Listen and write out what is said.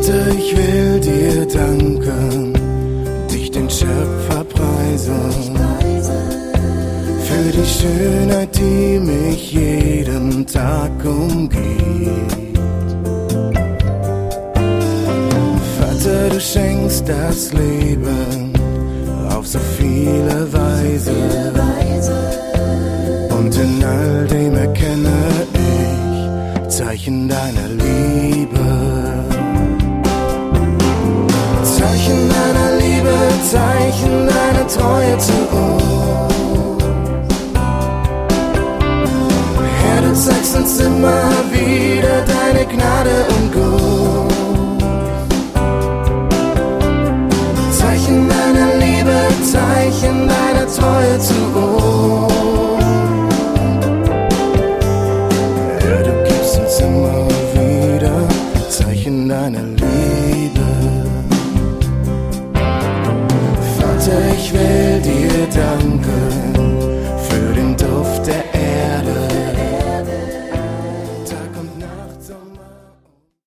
Vater, ich will dir danken, dich den Schöpfer preisen, für die Schönheit, die mich jeden Tag umgibt. Vater, du schenkst das Leben auf so viele Weise, und in all dem erkenne ich Zeichen deiner Liebe. Zeichen deiner Liebe, Zeichen deiner Treue zu uns.